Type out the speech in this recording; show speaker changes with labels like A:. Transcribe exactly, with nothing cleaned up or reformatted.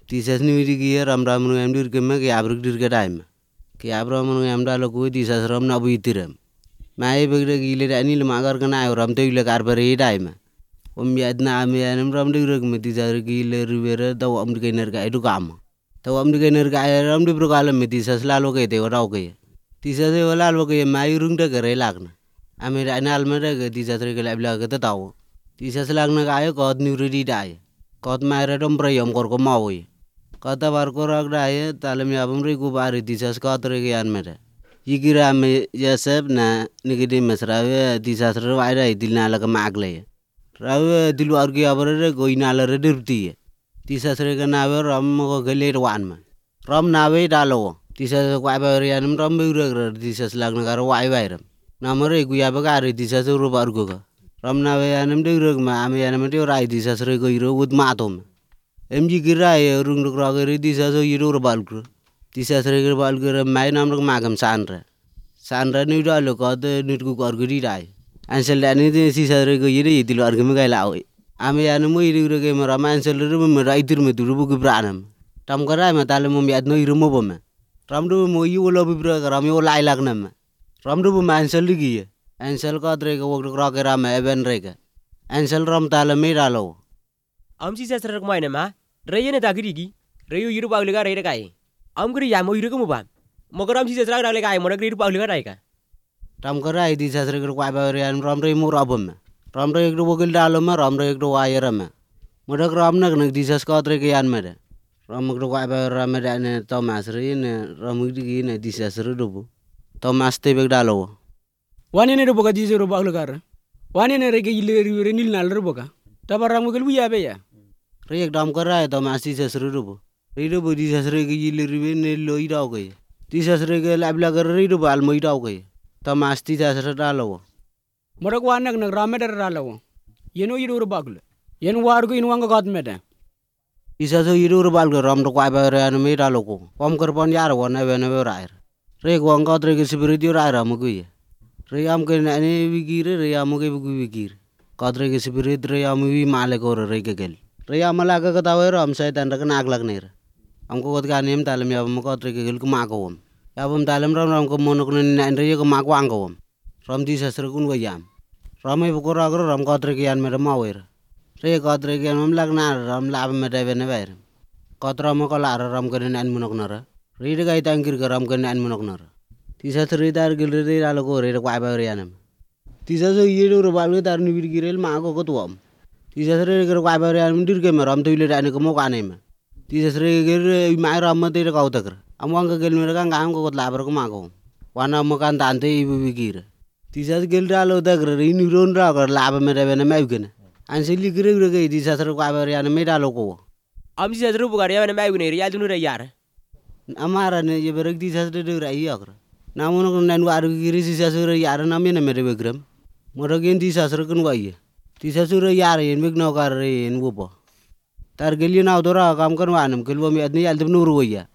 A: Tisas ni widi ki ram ram nu em dir ke me ki abrik dir ke daima. Ki abram nu em da lo ku tisas ram na bu itiram. Mai begde ki le da ni le magar kana ay ram te le kar bari daima. Om ya na me em ram dir ke me tisas ki le rivera da om ke ner ka edu kam. Ta om ke ner ka ram di bro kala me tisas la lo ke te ora ke. Tisas e wala lo ke mai rung de ke re lagna. Ame da na al me de ke tisas re ke la bla ke ta taw. Tisas lagna ka ay ko ni ri dai. Kot mai re dom pre yom kor ko mawi. Kata bar korak daya talam ya bumri ku bari tisas katre ke an mere. Yikira me Yosef na nigidi mesrawe tisas rwa dai dilna la ka magle. Rawe dilu argi abare go inala re dirti. Tisas re ka nawe ram ko gele wan ma. Ram nawe dalo. Tisas kwa ba re an ram be ure tisas lagna ka rwa ai ram. Namare ku ya ba ka re tisas ru bar go ka. Ram nawe anam de ure ma ame anam de rai tisas re go iro ud matom. Em ji kira ya rung rung rong re tisas o yiru balgur. Tisas re ke balgur mai nam rung magam sandra. Sandra ni udah lo kau tu ni tu kau gudi dah. Ansel dan ni tisas re ke yiru itu lo argam kai lau. Ame anu mo yiru ke mera ansel re mo mera itur me tu rubu ke beranam. Tam kara me talam mo miat no yiru mo bome. Ram do mo yiru lo bibra ram yo lai lag nam. Ram do mo ansel lagi. Ansel kau tre ke waktu kau ke ram even re ke. Ansel ram talam me dalo.
B: Am tisas re kemana ma? Raya ne takiri ki, rayu yiru bau lega raya kai. Am kiri ya mau yiru kamu bam. Moga ram tisas lag lag kai, moga yiru bau lega raya ka.
A: Ram kara tisas re ke kwa ba rian ram re mo rabam. Ram re ekdo bogil dalo ma ram re ekdo wire ma. Moga ram nak nak tisas kau tre ke an mede. Ram ekdo kwa ba ram mede ne Thomas re ne ram ekdo ki ne tisas re dobu. Thomas te beg dalo.
C: Wani ne dobu ka tisas re bau lega ra. Wani ne re ke yilu re nil nal re boka. Tabar ram bogil buya be ya.
A: Rek dam kara to masti sesru rubu. Rido bu di sesre ke yile ribe ne lo idau ke. Di sesre ke labla ke rido bal mo idau ke. To masti sesre dalo.
C: Morak wanak nak rame dar dalo. Yeno yido bagul. Yen war ko inwang got mede.
A: Isa so yido bal ke ram to kwa ba re an me dalo ko. Pom kar pon yar won ne ne be rair. Rek wang got re ke sibiri rair am ko ye. Re am ke ne ne wigire re am ke bu wigir. Got re ke sibiri re am wi male ko re ke gel. Raya malaga ka tawe ram saya tanda ka naglak ner. Amko kot ka nem talam ya bam ko tre ke gel ku makawam. Ya bam talam ram ram ko monok ne nan re ko makwang kawam. Ram di sasre kun wa yam. Ram e ko ra ram ko tre ke yan mer mawer. Re ko tre ke mam lag na ram lab me de ne wer. Ko ram ko la ram ke nan monok nara. Re de ga tangir ka ram ke nan monok nara. Ti sasre dar gel re ra lo ko re kwa ba re yanam. Ti sasre ye do ba le tar ni bir girel ma ko ko tuam. Tisas re ke kwa ba re an dir ke meram tu le da ne ko mo ka ne me. Tisas re ke mai ram te re ka utak. Amwang ke gel mer ka ngam ko la bar ko ma ko. Wana mo kan tante ibu bigir. Tisas gel da lo tak re ni ron ra ko la ba me de ne me gene. An sili gre gre ke tisas re kwa ba re an me da lo ko.
B: Am tisas re bu ga ya ne me gene ya tu re yar.
A: Amara ne ye berek tisas re de ra yak. Namun ko nan war giri tisas re yar na me ne me de gram. Mo gen tisas re kun wa ye. Tisas re yar yen big no kar yen wupo. Tar geli na dora kam kan wanam kelwa mi adni yal dum nur woya.